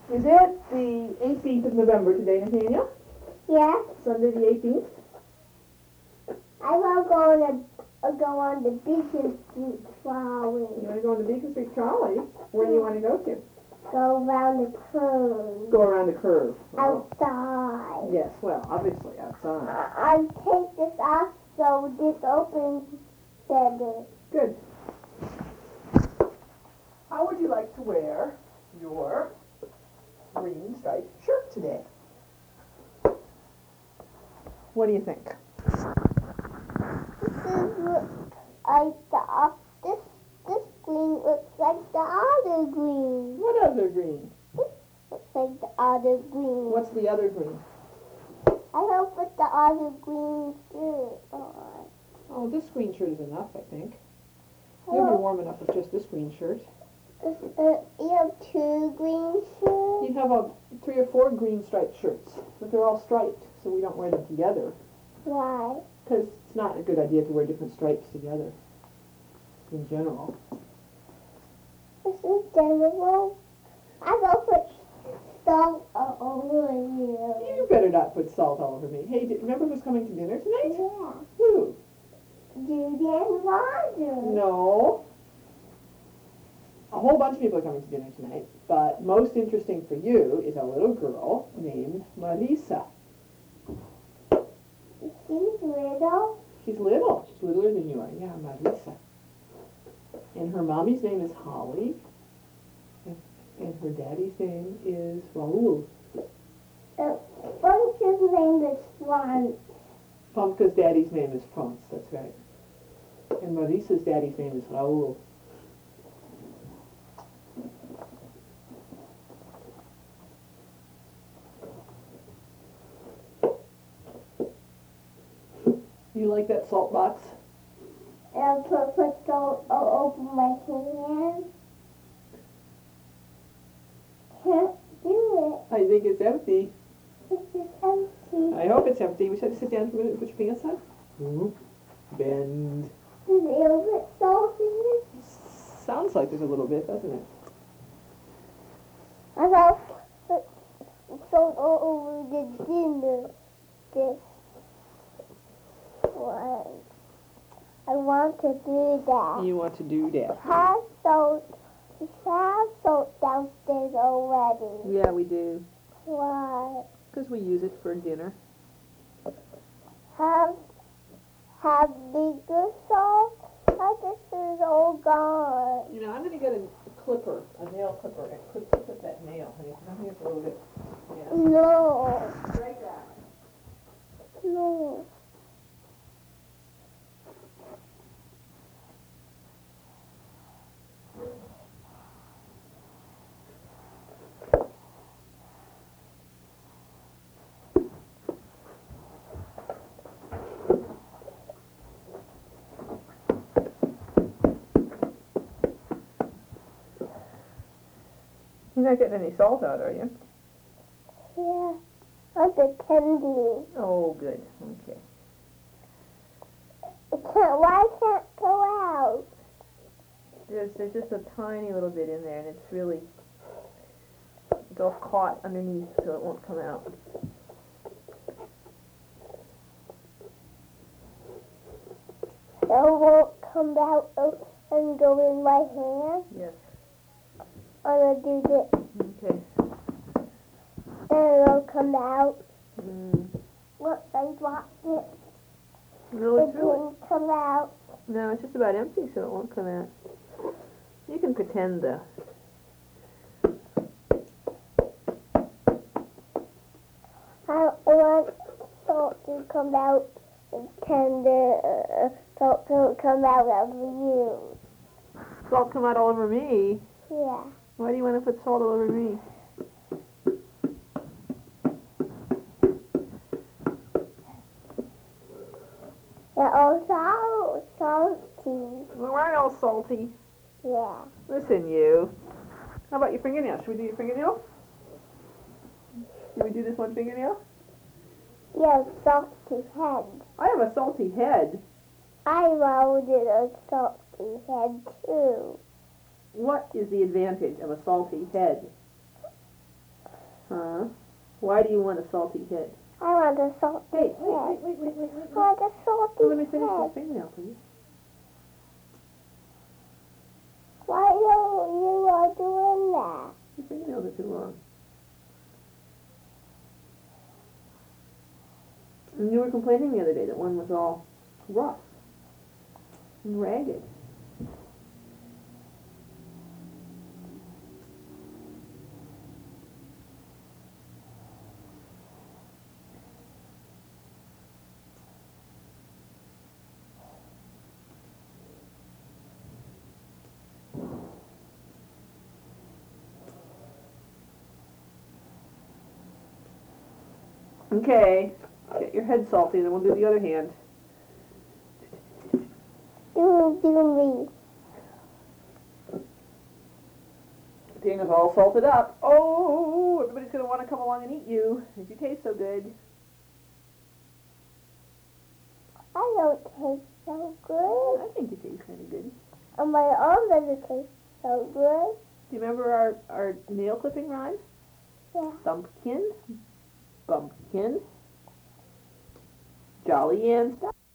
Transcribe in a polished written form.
Is it the 18th of November today, Nathaniel? Yeah. Sunday the 18th? I will go on the Beacon Street trolley. You want to go on the Beacon Street trolley? Where do you want to go to? Go around the curve. Go around the curve. Outside. Yes, well, obviously outside. I'll take this off so this opens better. Good. How would you like to wear your green striped shirt today? What do you think? This green looks like the other green. What other green? This looks like the other green. What's the other green? I will put the other green shirt on. Oh, this green shirt is enough, I think. You'll be warm enough with just this green shirt. You have two green shirts? You have 3 or 4 green striped shirts, but they're all striped, so we don't wear them together. Why? Because it's not a good idea to wear different stripes together, in general. This is general. I will put salt over you. You better not put salt all over me. Hey, remember who's coming to dinner tonight? Yeah. Who? Judy and Roger. No. A whole bunch of people are coming to dinner tonight, but most interesting for you is a little girl named Marisa. She's little. She's little. She's littler than you are. Yeah, Marisa. And her mommy's name is Holly, and her daddy's name is Raul. Funky's name is Franz. Pumpka's daddy's name is Franz, that's right. And Marisa's daddy's name is Raul. You like that salt box? I'll put salt over my hand. Can't do I think it's empty. it. This is empty. I hope it's empty. We just have to sit down for a minute and put your pants on. Bend. There's a little bit salt in it. Sounds like there's a little bit, doesn't it? I will put salt over the dinner. This one. I want to do that. You want to do that? We have salt downstairs already. Yeah, we do. Why? Because we use it for dinner. Have bigger salt? This is all gone. You know, I'm going to get a clipper, a nail clipper, and clip that nail, honey, because I think it's a little bit, yeah. No. Like that. No. You're not getting any salt out, are you? Yeah. I'm pretending. Oh, good. Okay. Why can't it go out? There's just a tiny little bit in there, and it's all caught underneath, so it won't come out. It won't come out and go in my hand. Yes. I'm going to do this. Okay. And it'll come out. Mm. Look, I dropped it. No, It it's really... didn't come out. No, it's just about empty, so it won't come out. You can pretend, though. I want salt to come out and salt to come out of you. Salt come out all over me? Yeah. Why do you want to put salt all over me? They're all salty. We're all salty. Yeah. Listen, you. How about your fingernails? Should we do your fingernails? Should we do this one fingernail? You have salty head. I have a salty head. I rolled it a salty head too. What is the advantage of a salty head? Huh? Why do you want a salty head? I want a salty Hey, head. wait. I want a salty Let me finish head. this fingernail, please. Why don't you are doing that? Your fingernails are too long. And you were complaining the other day that one was all rough and ragged. Okay, get your head salty, then we'll do the other hand. Do me. Dana's all salted up. Oh, everybody's gonna want to come along and eat you, because you taste so good. I don't taste so good. I think you taste kind of good. And my arm doesn't taste so good. Do you remember our nail clipping rhyme? Yeah. Thumpkin, bumpkin, jolly and stuff.